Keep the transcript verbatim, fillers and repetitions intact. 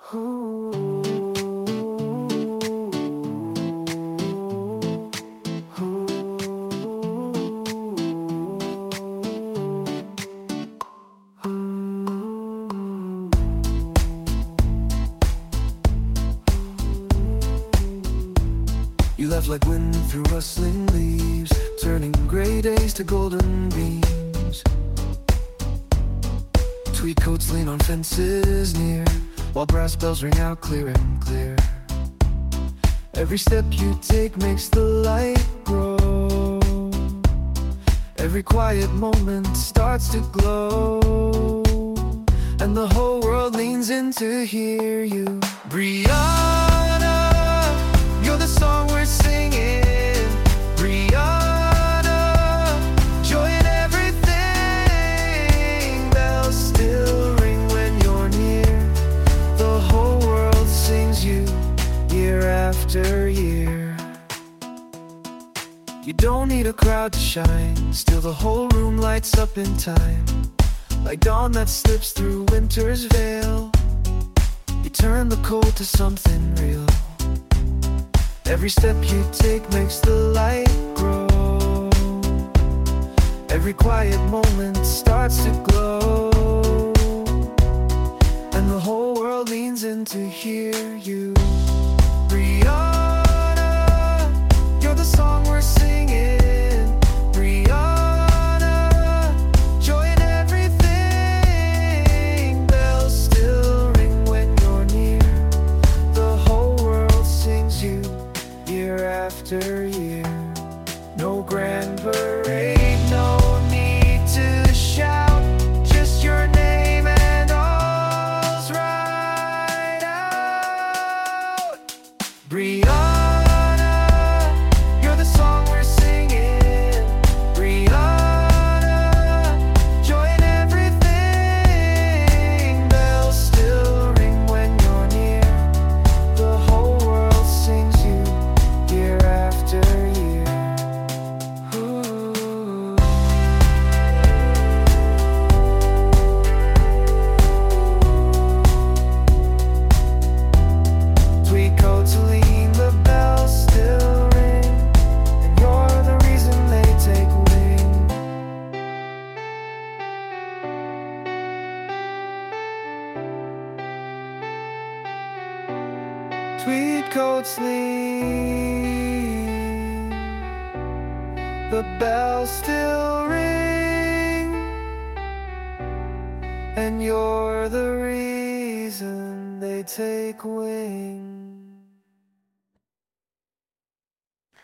Ooh, You left like wind through rustling leaves, turning gray days to golden beams. Tweed coats lean on fences near, while brass bells ring out clear and clear. Every step you take makes the light grow. Every quiet moment starts to glow, and the whole world leans in to hear you. Brianna, you're the song we're singing. Brianna, joy in everything. Bells still ring when you're near. The whole world sings you year after year. You don't need a crowd to shine, still the whole room lights up in time. Like dawn that slips through winter's veil, you turn the cold to something real. Every step you take makes the light grow. Every quiet moment starts to glow, and the whole world leans in to hear you. Brianna, you're the song we're singing. Brianna, joy in everything. Bells still ring when you're near. The whole world sings you year after year. No grand parade, no need to shout, just your name and all's right out. Brianna, you're the song we're singing. Brianna, joy in everything. Bells still ring when you're near. The whole world sings you year after year. Ooh. Tweed coats lean, the bells still ring, and you're the reason they take wing. Tweed coats lean, the bells still ring, and you're the reason they take wing.